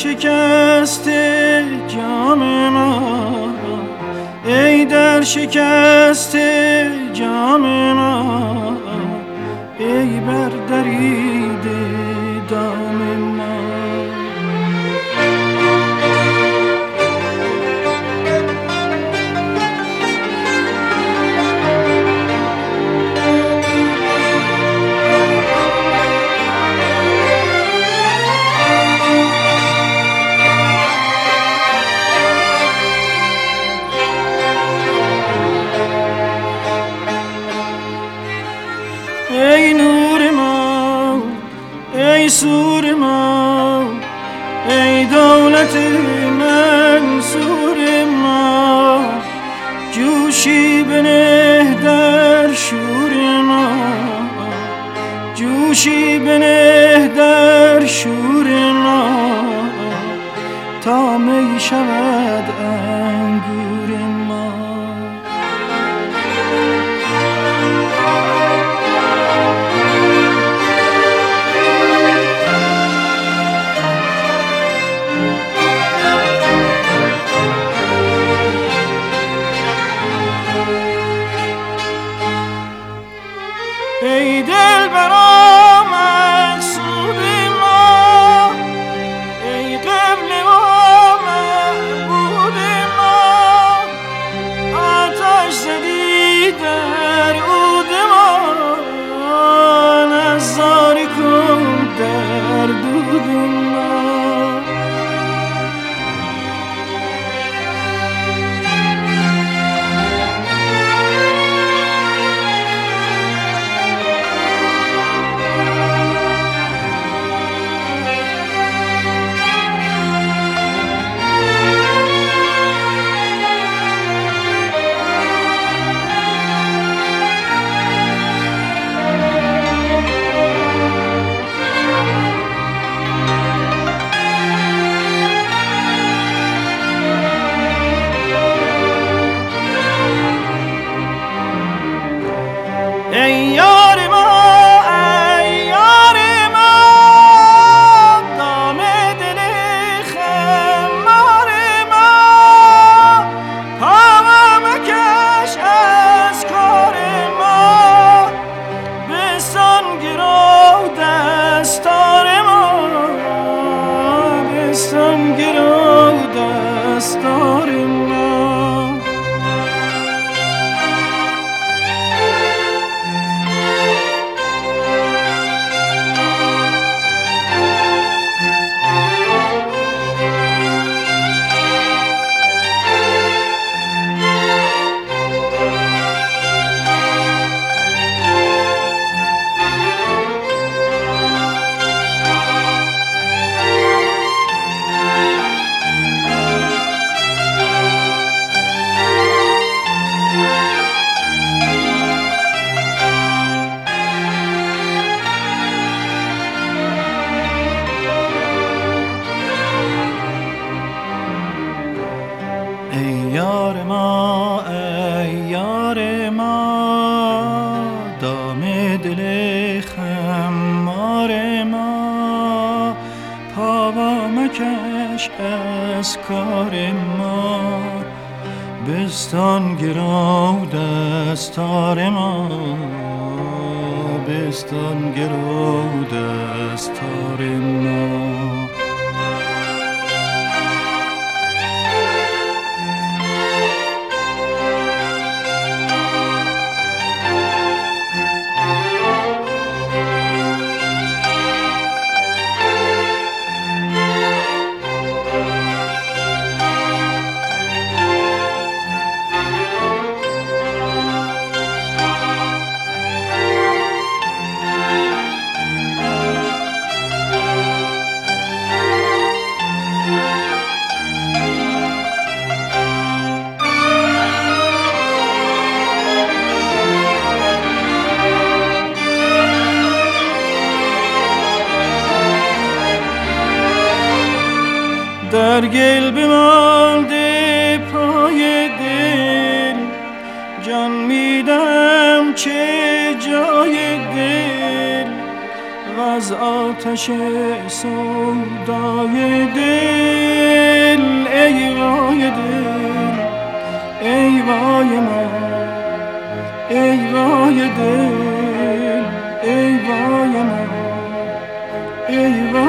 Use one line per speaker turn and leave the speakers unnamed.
شکست جام ما، ای در شکست جام ما، ای بر دریده دام ما. ای نور ما، ای سور ما، ای دولت منصور ما، جوشی بنه در شور ما، جوشی بنه در شور ما، تا می شود انگور ما. ای دلبرا مقصود ما، ای قبل ما معبود ما، آتش زدی در عود ما، نظاره کن در دود ما. ای یار ما، ای یار ما، دام دل خمار ما، پا مکش از کار ما، بستان گرو دستار ما، بستان گرو دستار ما. ای یار ما، ای یار ما، دام دل خمار ما، پا مکش از کار ما، بستان گرو دستار ما، بستان گرو دستار ما. در گل بمانده پای دل، جان میدم چه جای دل، و از آتش سودای دل ای